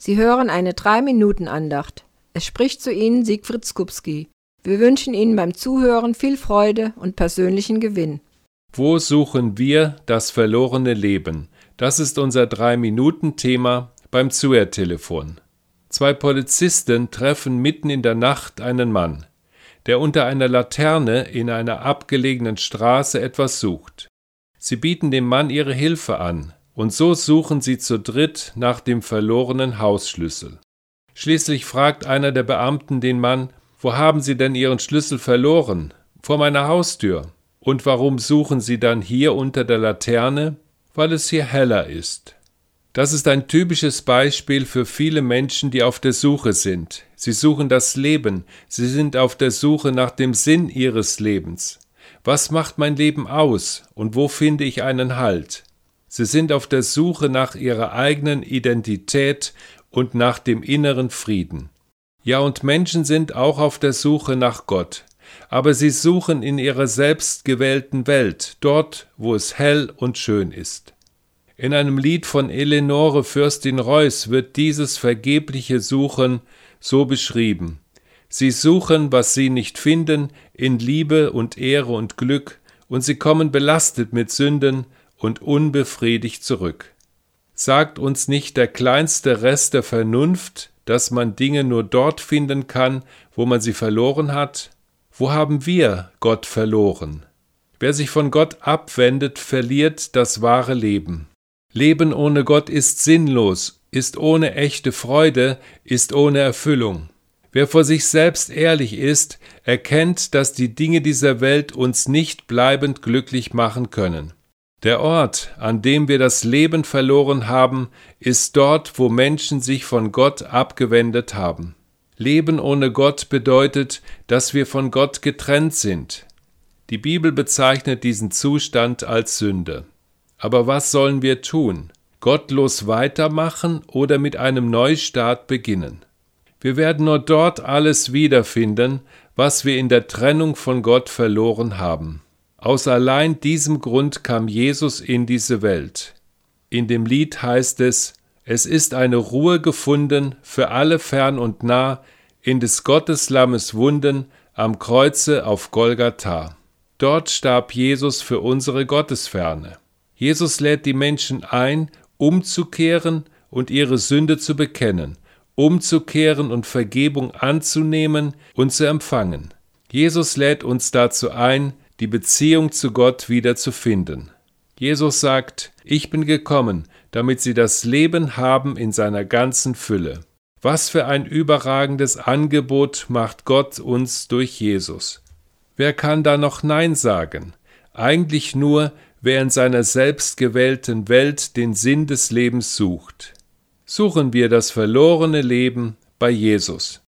Sie hören eine 3-Minuten-Andacht. Es spricht zu Ihnen Siegfried Skupski. Wir wünschen Ihnen beim Zuhören viel Freude und persönlichen Gewinn. Wo suchen wir das verlorene Leben? Das ist unser 3-Minuten-Thema beim Zuhörtelefon. 2 Polizisten treffen mitten in der Nacht einen Mann, der unter einer Laterne in einer abgelegenen Straße etwas sucht. Sie bieten dem Mann ihre Hilfe an. Und so suchen sie zu dritt nach dem verlorenen Hausschlüssel. Schließlich fragt einer der Beamten den Mann: Wo haben Sie denn Ihren Schlüssel verloren? Vor meiner Haustür. Und warum suchen Sie dann hier unter der Laterne? Weil es hier heller ist. Das ist ein typisches Beispiel für viele Menschen, die auf der Suche sind. Sie suchen das Leben. Sie sind auf der Suche nach dem Sinn ihres Lebens. Was macht mein Leben aus? Und wo finde ich einen Halt? Sie sind auf der Suche nach ihrer eigenen Identität und nach dem inneren Frieden. Ja, und Menschen sind auch auf der Suche nach Gott. Aber sie suchen in ihrer selbstgewählten Welt, dort, wo es hell und schön ist. In einem Lied von Eleonore Fürstin Reuß wird dieses vergebliche Suchen so beschrieben. Sie suchen, was sie nicht finden, in Liebe und Ehre und Glück, und sie kommen belastet mit Sünden und unbefriedigt zurück. Sagt uns nicht der kleinste Rest der Vernunft, dass man Dinge nur dort finden kann, wo man sie verloren hat? Wo haben wir Gott verloren? Wer sich von Gott abwendet, verliert das wahre Leben. Leben ohne Gott ist sinnlos, ist ohne echte Freude, ist ohne Erfüllung. Wer vor sich selbst ehrlich ist, erkennt, dass die Dinge dieser Welt uns nicht bleibend glücklich machen können. Der Ort, an dem wir das Leben verloren haben, ist dort, wo Menschen sich von Gott abgewendet haben. Leben ohne Gott bedeutet, dass wir von Gott getrennt sind. Die Bibel bezeichnet diesen Zustand als Sünde. Aber was sollen wir tun? Gottlos weitermachen oder mit einem Neustart beginnen? Wir werden nur dort alles wiederfinden, was wir in der Trennung von Gott verloren haben. Aus allein diesem Grund kam Jesus in diese Welt. In dem Lied heißt es: Es ist eine Ruhe gefunden für alle fern und nah, in des Gotteslammes Wunden am Kreuze auf Golgatha. Dort starb Jesus für unsere Gottesferne. Jesus lädt die Menschen ein, umzukehren und ihre Sünde zu bekennen, umzukehren und Vergebung anzunehmen und zu empfangen. Jesus lädt uns dazu ein, die Beziehung zu Gott wieder zu finden. Jesus sagt: Ich bin gekommen, damit sie das Leben haben in seiner ganzen Fülle. Was für ein überragendes Angebot macht Gott uns durch Jesus. Wer kann da noch Nein sagen? Eigentlich nur, wer in seiner selbstgewählten Welt den Sinn des Lebens sucht. Suchen wir das verlorene Leben bei Jesus.